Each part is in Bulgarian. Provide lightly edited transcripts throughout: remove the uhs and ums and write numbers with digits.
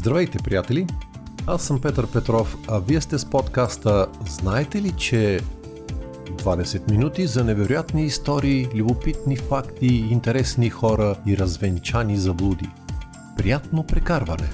Здравейте, приятели! Аз съм Петър Петров, а вие сте с подкаста "Знаете ли, че 20 минути за невероятни истории, любопитни факти, интересни хора и развенчани заблуди. Приятно прекарване!"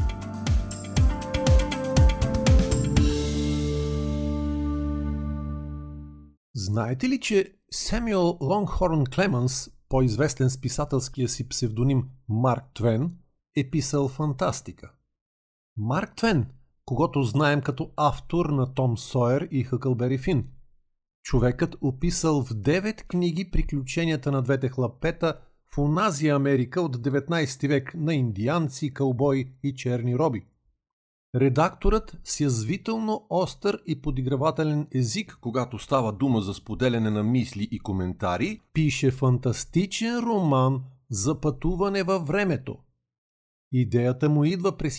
Знаете ли, че Семюел Лонгхорн Клемънс, по-известен с писателския си псевдоним Марк Твен, е писал фантастика? Марк Твен, когото знаем като автор на Том Сойер и Хъкълбери Фин. Човекът описал в 9 книги приключенията на двете хлапета в онази Америка от 19 век на индианци, кълбои и черни роби. Редакторът с язвително остър и подигравателен език, когато става дума за споделяне на мисли и коментари, пише фантастичен роман за пътуване във времето. Идеята му идва през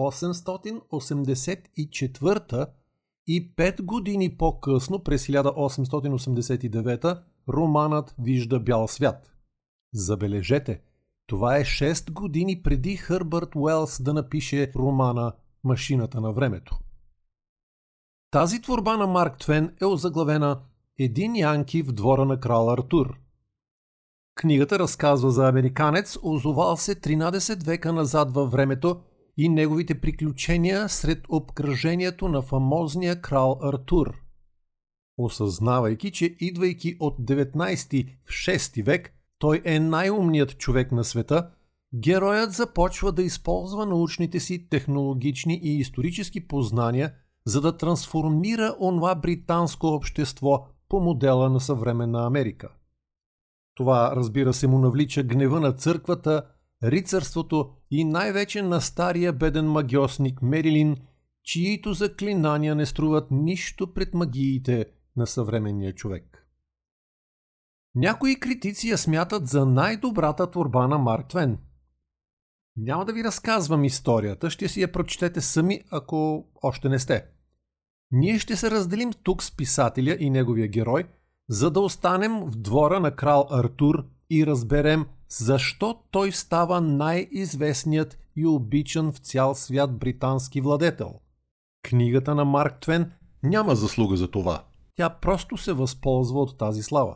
1884 и 5 години по-късно, през 1889, романът вижда бял свят. Забележете, това е 6 години преди Хърбърт Уелс да напише романа "Машината на времето". Тази творба на Марк Твен е озаглавена "Един янки в двора на крал Артур". Книгата разказва за американец, озовал се 13 века назад във времето и неговите приключения сред обкръжението на фамозния крал Артур. Осъзнавайки, че идвайки от 19 в 6 век, той е най-умният човек на света, героят започва да използва научните си технологични и исторически познания, за да трансформира онова британско общество по модела на съвременна Америка. Това, разбира се, му навлича гнева на църквата, рицарството и най-вече на стария беден магьосник Мерилин, чието заклинания не струват нищо пред магиите на съвременния човек. Някои критици я смятат за най-добрата творба на Марк Твен. Няма да ви разказвам историята, ще си я прочетете сами, ако още не сте. Ние ще се разделим тук с писателя и неговия герой, за да останем в двора на крал Артур и разберем защо той става най-известният и обичан в цял свят британски владетел. Книгата на Марк Твен няма заслуга за това. Тя просто се възползва от тази слава.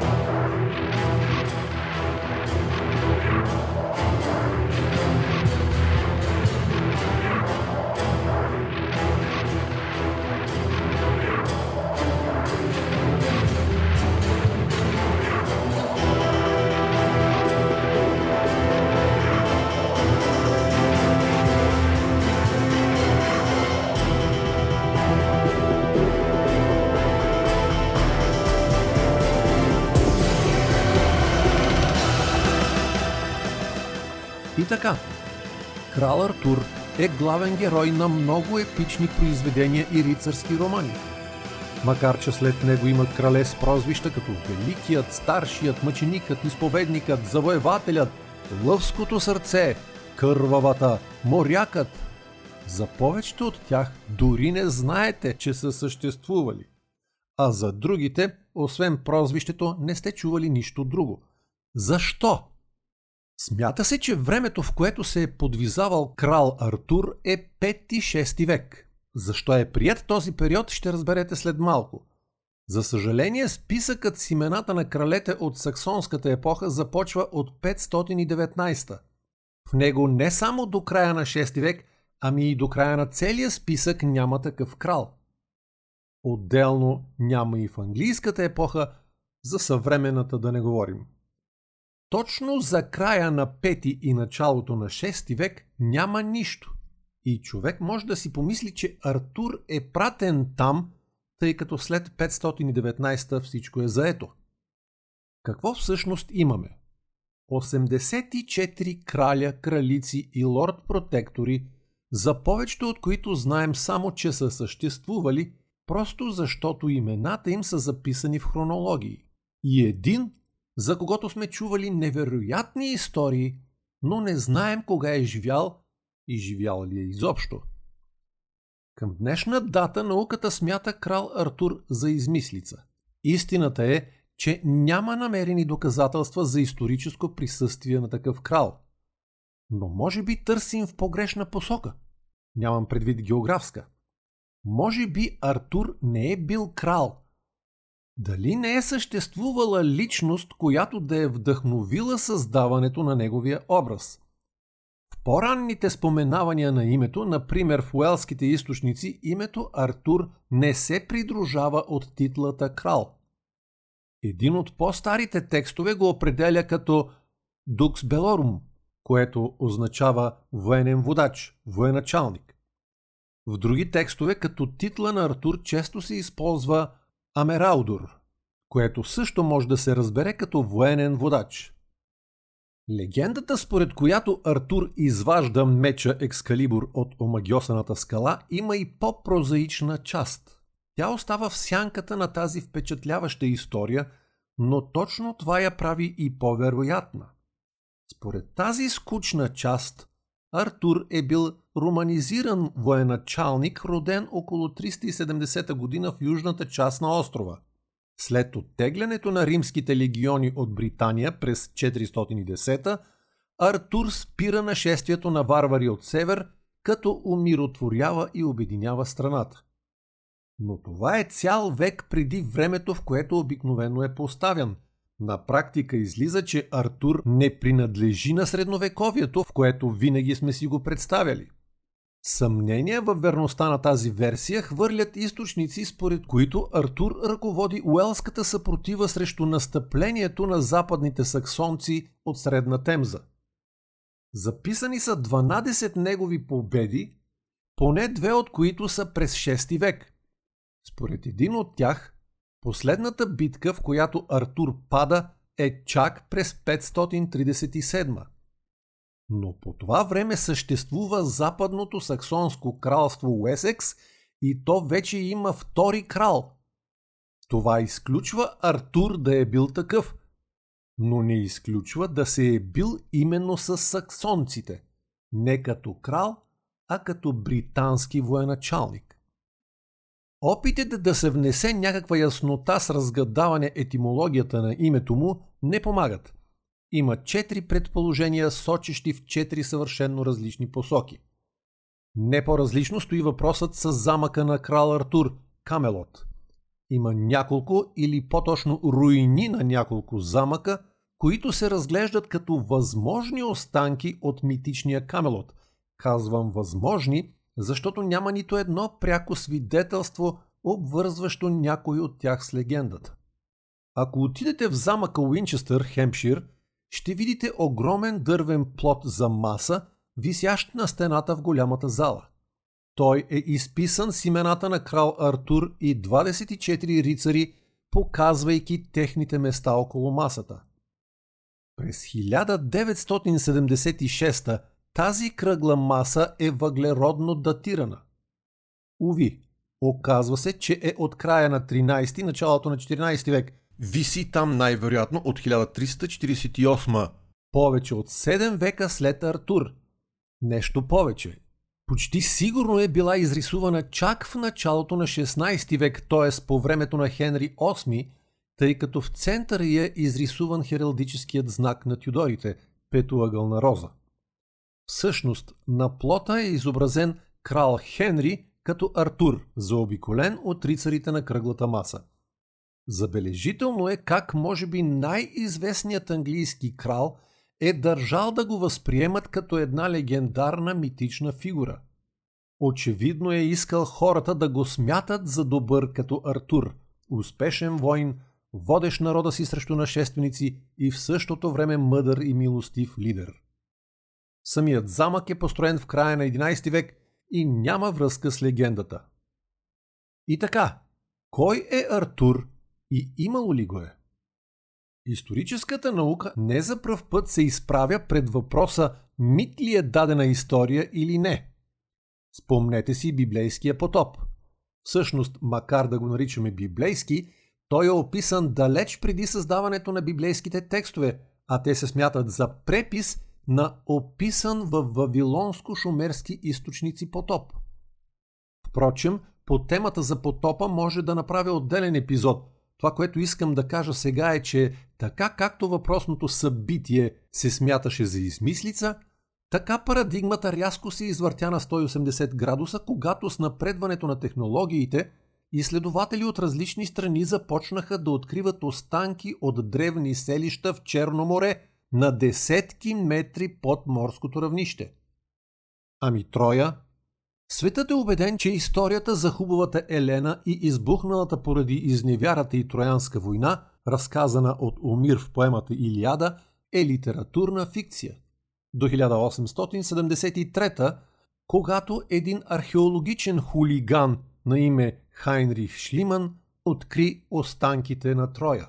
И така, крал Артур е главен герой на много епични произведения и рицарски романи. Макар че след него има крале с прозвища като Великият, Старшият, Мъченикът, Изповедникът, Завоевателят, Лъвското сърце, Кървавата, Морякът. За повечето от тях дори не знаете, че са съществували. А за другите, освен прозвището, не сте чували нищо друго. Защо? Смята се, че времето, в което се е подвизавал крал Артур, е 5-6 век. Защо е приет този период, ще разберете след малко. За съжаление, списъкът с имената на кралете от саксонската епоха започва от 519. В него не само до края на 6 век, ами и до края на целия списък няма такъв крал. Отделно няма и в английската епоха, за съвременната да не говорим. Точно за края на 5 и началото на 6 век няма нищо. И човек може да си помисли, че Артур е пратен там, тъй като след 519 всичко е заето. Какво всъщност имаме? 84 краля, кралици и лорд-протектори, за повечето от които знаем само, че са съществували, просто защото имената им са записани в хронологии. И един, за когото сме чували невероятни истории, но не знаем кога е живял и живял ли е изобщо. Към днешна дата науката смята крал Артур за измислица. Истината е, че няма намерени доказателства за историческо присъствие на такъв крал. Но може би търсим в погрешна посока. Нямам предвид географска. Може би Артур не е бил крал. Дали не е съществувала личност, която да е вдъхновила създаването на неговия образ? В по-ранните споменавания на името, например в уелските източници, името Артур не се придружава от титлата крал. Един от по-старите текстове го определя като Dux Bellorum, което означава военен водач, военачалник. В други текстове като титла на Артур често се използва Амераудур, което също може да се разбере като военен водач. Легендата, според която Артур изважда меча Екскалибур от омагьосаната скала, има и по-прозаична част. Тя остава в сянката на тази впечатляваща история, но точно това я прави и по-вероятна. Според тази скучна част, Артур е бил романизиран военачалник, роден около 370 година в южната част на острова. След оттеглянето на римските легиони от Британия през 410, Артур спира нашествието на варвари от север, като умиротворява и обединява страната. Но това е цял век преди времето, в което обикновено е поставен. На практика излиза, че Артур не принадлежи на средновековието, в което винаги сме си го представяли. Съмнения във верността на тази версия хвърлят източници, според които Артур ръководи уелската съпротива срещу настъплението на западните саксонци от Средна Темза. Записани са 12 негови победи, поне 2 от които са през 6 век. Според един от тях, последната битка, в която Артур пада, е чак през 537. Но по това време съществува западното саксонско кралство Уесекс и то вече има втори крал. Това изключва Артур да е бил такъв, но не изключва да се е бил именно с саксонците, не като крал, а като британски военачалник. Опитите да се внесе някаква яснота с разгадаване етимологията на името му не помагат. Има 4 предположения, сочещи в 4 съвършенно различни посоки. Не по-различно стои въпросът с замъка на крал Артур – Камелот. Има няколко или по-точно руини на няколко замъка, които се разглеждат като възможни останки от митичния Камелот. Казвам възможни, защото няма нито едно пряко свидетелство, обвързващо някой от тях с легендата. Ако отидете в замъка Уинчестър, Хемпшир, ще видите огромен дървен плот за маса, висящ на стената в голямата зала. Той е изписан с имената на крал Артур и 24 рицари, показвайки техните места около масата. През 1976 тази кръгла маса е въглеродно датирана. Уви, оказва се, че е от края на 13 началото на 14 век. Виси там най-вероятно от 1348, повече от 7 века след Артур. Нещо повече. Почти сигурно е била изрисувана чак в началото на 16 век, т.е. по времето на Хенри VIII, тъй като в центъра е изрисуван хералдическият знак на Тюдорите – петоъгълна роза. Всъщност, на плота е изобразен крал Хенри като Артур, заобиколен от рицарите на кръглата маса. Забележително е как може би най-известният английски крал е държал да го възприемат като една легендарна митична фигура. Очевидно е искал хората да го смятат за добър като Артур, успешен войн, водещ народа си срещу нашественици и в същото време мъдър и милостив лидер. Самият замък е построен в края на 11 век и няма връзка с легендата. И така, кой е Артур и имало ли го е? Историческата наука не за пръв път се изправя пред въпроса мит ли е дадена история или не. Спомнете си библейския потоп. Всъщност, макар да го наричаме библейски, той е описан далеч преди създаването на библейските текстове, а те се смятат за препис на описан в вавилонско-шумерски източници потоп. Впрочем, по темата за потопа може да направя отделен епизод. Това, което искам да кажа сега е, че така както въпросното събитие се смяташе за измислица, Така парадигмата рязко се извъртя на 180 градуса, когато с напредването на технологиите изследователи от различни страни започнаха да откриват останки от древни селища в Черно море на десетки метри под морското равнище. Ами Троя? Светът е убеден, че историята за хубавата Елена и избухналата поради изневярата и Троянска война, разказана от Омир в поемата Илиада, е литературна фикция. До 1873, когато един археологичен хулиган на име Хайнрих Шлиман откри останките на Троя.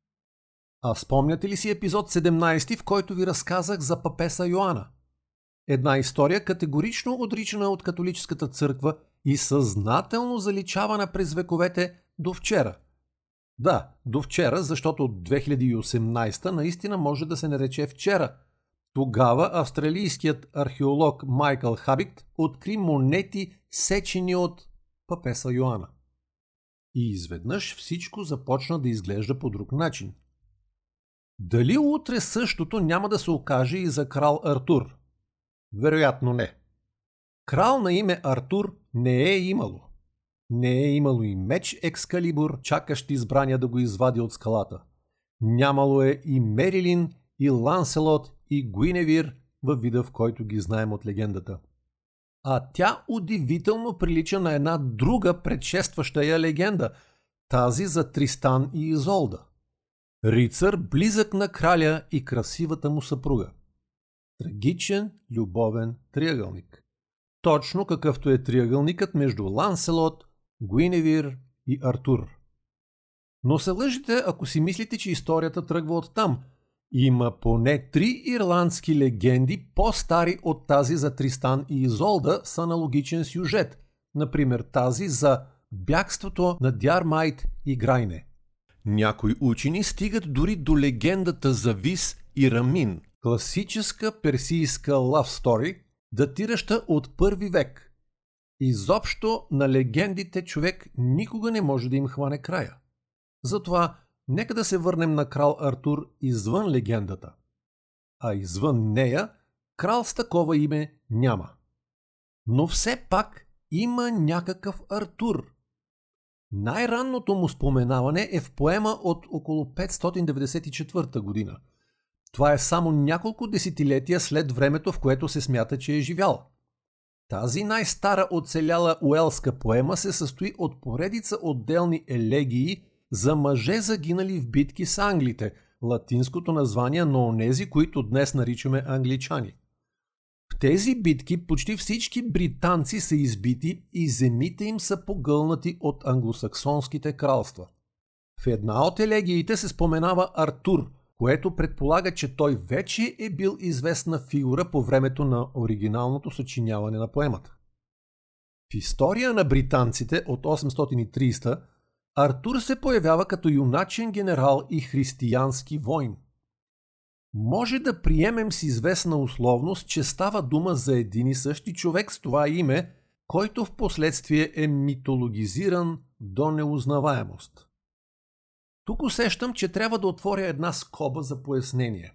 А спомняте ли си епизод 17, в който ви разказах за папеса Йоана? Една история категорично отричана от католическата църква и съзнателно заличавана през вековете до вчера. Да, до вчера, защото от 2018 наистина може да се нарече вчера. Тогава австралийският археолог Майкъл Хабикт откри монети, сечени от папеса Йоана. И изведнъж всичко започна да изглежда по друг начин. Дали утре същото няма да се окаже и за крал Артур? Вероятно не. Крал на име Артур не е имало. Не е имало и меч Екскалибур, чакащ избрания да го извади от скалата. Нямало е и Мерилин, и Ланселот, и Гуиневир във вида, в който ги знаем от легендата. А тя удивително прилича на една друга предшестваща я легенда, тази за Тристан и Изолда. Рицар, близък на краля и красивата му съпруга. Трагичен любовен триъгълник. Точно какъвто е триъгълникът между Ланселот, Гуиневир и Артур. Но се лъжите, ако си мислите, че историята тръгва оттам. Има поне 3 ирландски легенди, по-стари от тази за Тристан и Изолда, с аналогичен сюжет. Например тази за бягството на Дярмайт и Грайне. Някои учени стигат дори до легендата за Вис и Рамин, класическа персийска love story, датираща от 1 век. Изобщо на легендите човек никога не може да им хване края. Затова нека да се върнем на крал Артур извън легендата. А извън нея крал с такова име няма. Но все пак има някакъв Артур. Най-ранното му споменаване е в поема от около 594 година. Това е само няколко десетилетия след времето, в което се смята, че е живял. Тази най-стара оцеляла уелска поема се състои от поредица отделни елегии за мъже загинали в битки с англите, латинското название на онези, които днес наричаме англичани. В тези битки почти всички британци са избити и земите им са погълнати от англосаксонските кралства. В една от елегиите се споменава Артур, което предполага, че той вече е бил известна фигура по времето на оригиналното съчиняване на поемата. В история на британците от 830 Артур се появява като юначен генерал и християнски войн. Може да приемем с известна условност, че става дума за един и същи човек с това име, който в последствие е митологизиран до неузнаваемост. Тук усещам, че трябва да отворя една скоба за пояснение.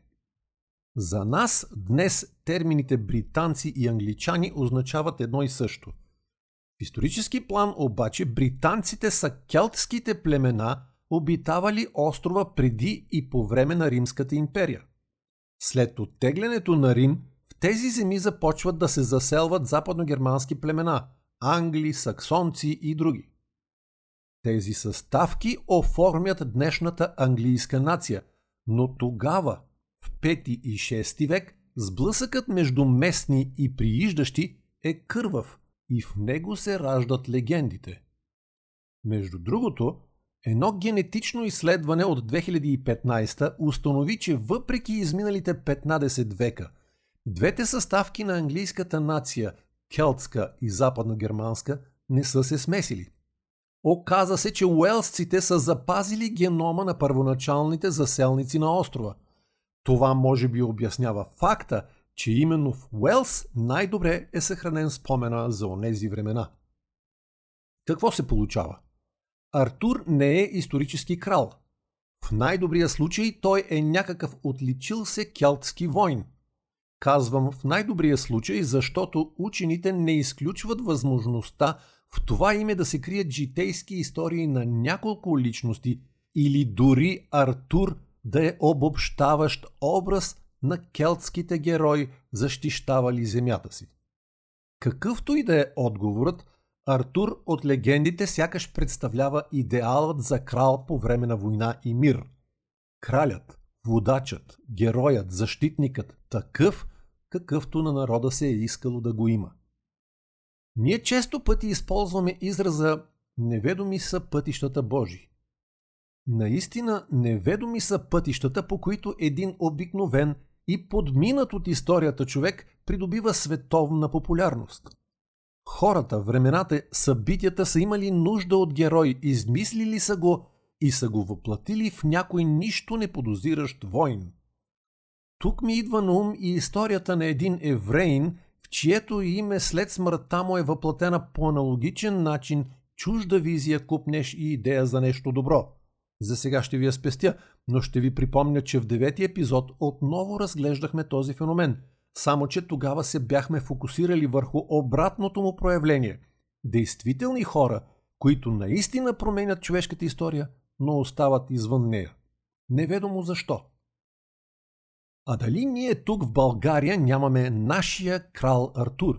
За нас днес термините британци и англичани означават едно и също. В исторически план обаче британците са келтските племена, обитавали острова преди и по време на Римската империя. След оттеглянето на Рим, в тези земи започват да се заселват западногермански племена – англи, саксонци и други. Тези съставки оформят днешната английска нация, но тогава, в 5 и 6 век, сблъсъкът между местни и прииждащи е кървав и в него се раждат легендите. Между другото, едно генетично изследване от 2015 установи, че въпреки изминалите 15 века, двете съставки на английската нация, келтска и западногерманска, не са се смесили. Оказа се, че уелсците са запазили генома на първоначалните заселници на острова. Това може би обяснява факта, че именно в Уелс най-добре е съхранен спомена за онези времена. Какво се получава? Артур не е исторически крал. В най-добрия случай той е някакъв отличил се келтски войн. Казвам в най-добрия случай, защото учените не изключват възможността в това име да се крият житейски истории на няколко личности или дори Артур да е обобщаващ образ на келтските герои, защищавали земята си. Какъвто и да е отговорът, Артур от легендите сякаш представлява идеалът за крал по време на война и мир. Кралят, водачът, героят, защитникът, такъв, какъвто на народа се е искало да го има. Ние често пъти използваме израза «неведоми са пътищата Божии». Наистина неведоми са пътищата, по които един обикновен и подминат от историята човек придобива световна популярност. Хората, времената, събитията са имали нужда от герой, измислили са го и са го въплатили в някой нищо не подозиращ войн. Тук ми идва на ум и историята на един евреин, в чието име след смъртта му е въплатена по аналогичен начин чужда визия, купнеш и идея за нещо добро. За сега ще ви я спестя, но ще ви припомня, че в 9-ти епизод отново разглеждахме този феномен, само че тогава се бяхме фокусирали върху обратното му проявление. Действителни хора, които наистина променят човешката история, но остават извън нея. Неведомо защо. А дали ние тук в България нямаме нашия крал Артур?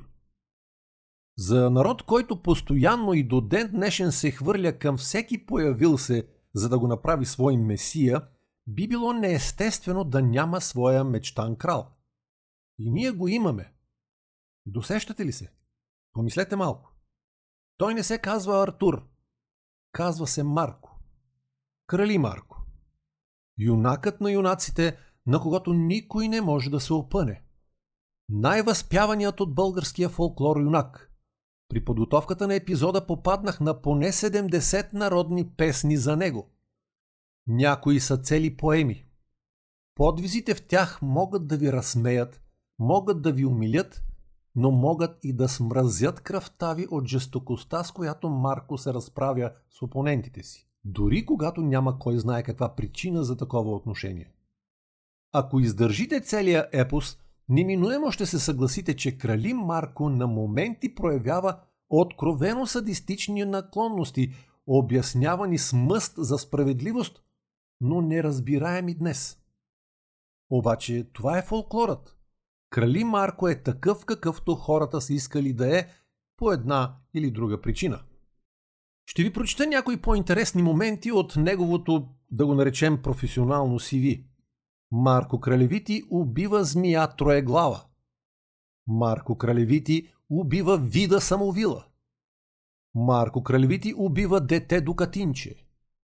За народ, който постоянно и до ден днешен се хвърля към всеки появил се, за да го направи свой месия, би било неестествено да няма своя мечтан крал. И ние го имаме. Досещате ли се? Помислете малко. Той не се казва Артур. Казва се Марко. Крали Марко. Юнакът на юнаците, на когото никой не може да се опъне. Най-възпяваният от българския фолклор юнак. При подготовката на епизода попаднах на поне 70 народни песни за него. Някои са цели поеми. Подвизите в тях могат да ви разсмеят, могат да ви умилят, но могат и да смразят кръвта ви от жестокостта, с която Марко се разправя с опонентите си, дори когато няма кой знае каква причина за такова отношение. Ако издържите целия епос, неминуемо ще се съгласите, че крали Марко на моменти проявява откровено садистични наклонности, обяснявани с мъст за справедливост, но неразбираеми днес. Обаче това е фолклорът. Крали Марко е такъв, какъвто хората са искали да е по една или друга причина. Ще ви прочета някои по-интересни моменти от неговото, да го наречем, професионално CV. Марко Кралевити убива змия троеглава. Марко Кралевити убива вида самовила. Марко Кралевити убива дете Дукатинче.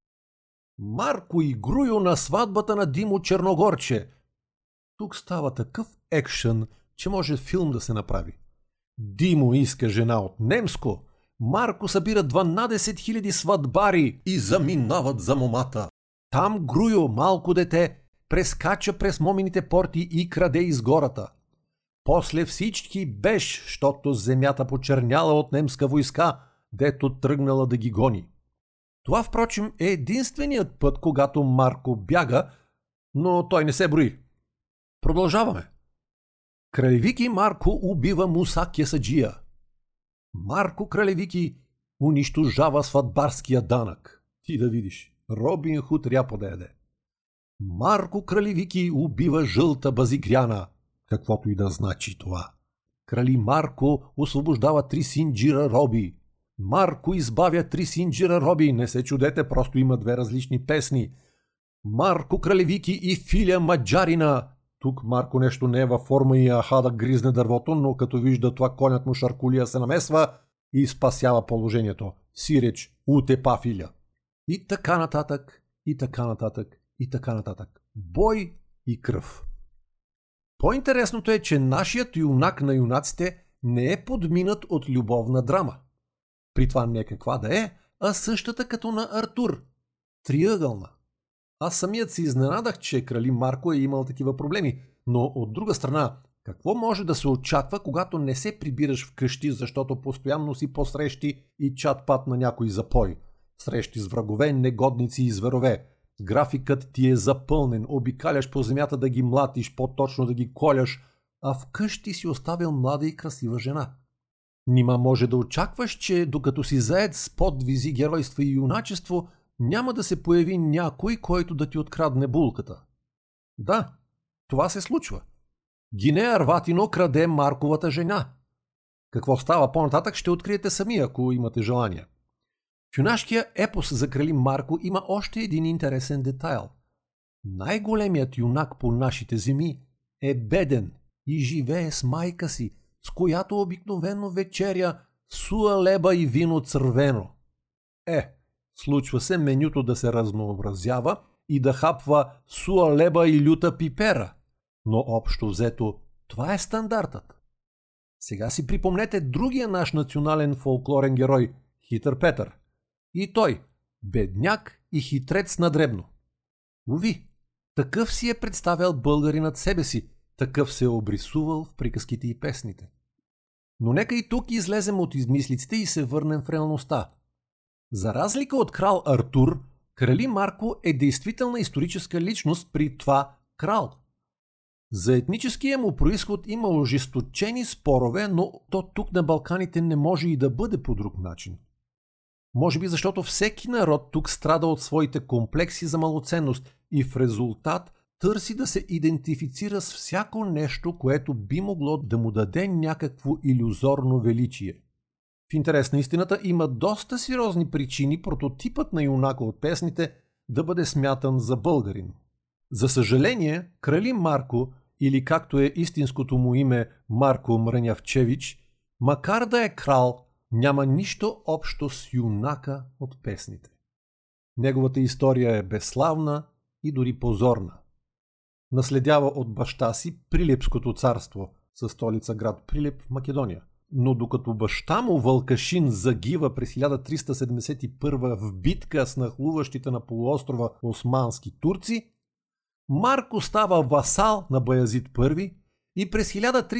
Марко и Груйо на сватбата на Димо Черногорче. Тук става такъв екшън, че може филм да се направи. Димо иска жена от Немско. Марко събира 12 000 сватбари и заминават за момата. Там Груйо, малко дете, прескача през момините порти и краде из гората. После всички беж, щото земята почерняла от немска войска, дето тръгнала да ги гони. Това, впрочем, е единственият път, когато Марко бяга, но той не се брои. Продължаваме. Кралевики Марко убива Муса Кесаджия. Марко Кралевики унищожава сватбарския данък. Ти да видиш, Робин Худ ряпо да яде. Марко Кралевики убива жълта базигряна, каквото и да значи това. Крали Марко освобождава 3 синджира роби. Марко избавя 3 синджира роби, не се чудете, просто има 2 различни песни. Марко Кралевики и Филя Маджарина. Тук Марко нещо не е във форма и аха да гризне дървото, но като вижда това, конят му Шаркулия се намесва и спасява положението. Сиреч, утепа Филя. И така нататък, и така нататък, и така нататък. Бой и кръв. По-интересното е, че нашият юнак на юнаците не е подминат от любовна драма. При това не каква да е, а същата като на Артур. Триъгълна. Аз самият се изненадах, че крали Марко е имал такива проблеми, но от друга страна, какво може да се очаква, когато не се прибираш вкъщи, защото постоянно си по срещи и чат-пат на някой запой? Срещи с врагове, негодници и зверове. Графикът ти е запълнен, обикаляш по земята да ги млатиш, по-точно да ги коляш, а вкъщи си оставил млада и красива жена. Нима може да очакваш, че докато си заед с подвизи, геройства и юначество, няма да се появи някой, който да ти открадне булката. Да, това се случва. Гинея Арватино краде Марковата жена. Какво става по-нататък ще откриете сами, ако имате желание. В юнашкия епос за крали Марко има още един интересен детайл. Най-големият юнак по нашите земи е беден и живее с майка си, с която обикновено вечеря суа леба и вино цървено. Случва се менюто да се разнообразява и да хапва суа леба и люта пипера, но общо взето това е стандартът. Сега си припомнете другия наш национален фолклорен герой, Хитър Петър. И той, бедняк и хитрец на дребно. Уви, такъв си е представял българинът себе си, такъв се е обрисувал в приказките и песните. Но нека и тук излезем от измислиците и се върнем в реалността. За разлика от крал Артур, крали Марко е действителна историческа личност, при това крал. За етническия му произход има ожесточени спорове, но то тук на Балканите не може и да бъде по друг начин. Може би защото всеки народ тук страда от своите комплекси за малоценност и в резултат търси да се идентифицира с всяко нещо, което би могло да му даде някакво илюзорно величие. В интерес на истината има доста сериозни причини прототипът на юнака от песните да бъде смятан за българин. За съжаление, крали Марко, или както е истинското му име Марко Мрънявчевич, макар да е крал, няма нищо общо с юнака от песните. Неговата история е безславна и дори позорна. Наследява от баща си Прилепското царство, със столица град Прилеп в Македония. Но докато баща му Вълкашин загива през 1371 в битка с нахлуващите на полуострова османски турци, Марко става васал на Баязид I и през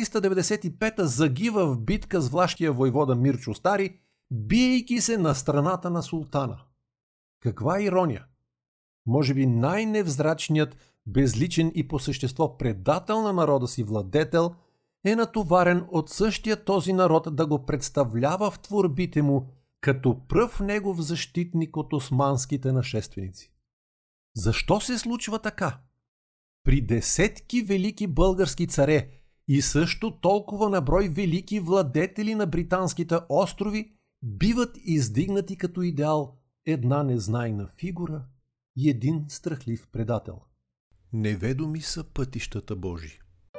1395 загива в битка с влашкия войвода Мирчо Стари, биейки се на страната на султана. Каква ирония! Може би най-невзрачният, безличен и по същество предател на народа си владетел е натоварен от същия този народ да го представлява в творбите му като пръв негов защитник от османските нашественици. Защо се случва така? При десетки велики български царе и също толкова на брой велики владетели на британските острови биват издигнати като идеал една незнайна фигура и един страхлив предател. Неведоми са пътищата Божи.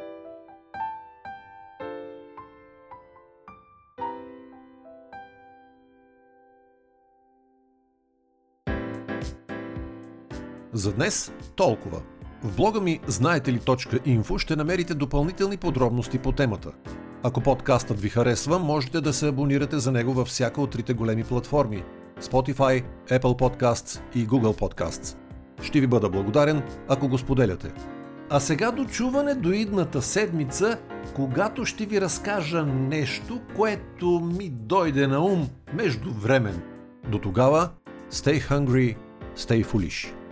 За днес толкова. В блога ми знаете ли.info ще намерите допълнителни подробности по темата. Ако подкастът ви харесва, можете да се абонирате за него във всяка от трите големи платформи – Spotify, Apple Podcasts и Google Podcasts. Ще ви бъда благодарен, ако го споделяте. А сега до чуване до идната седмица, когато ще ви разкажа нещо, което ми дойде на ум междувременно. До тогава, stay hungry, stay foolish.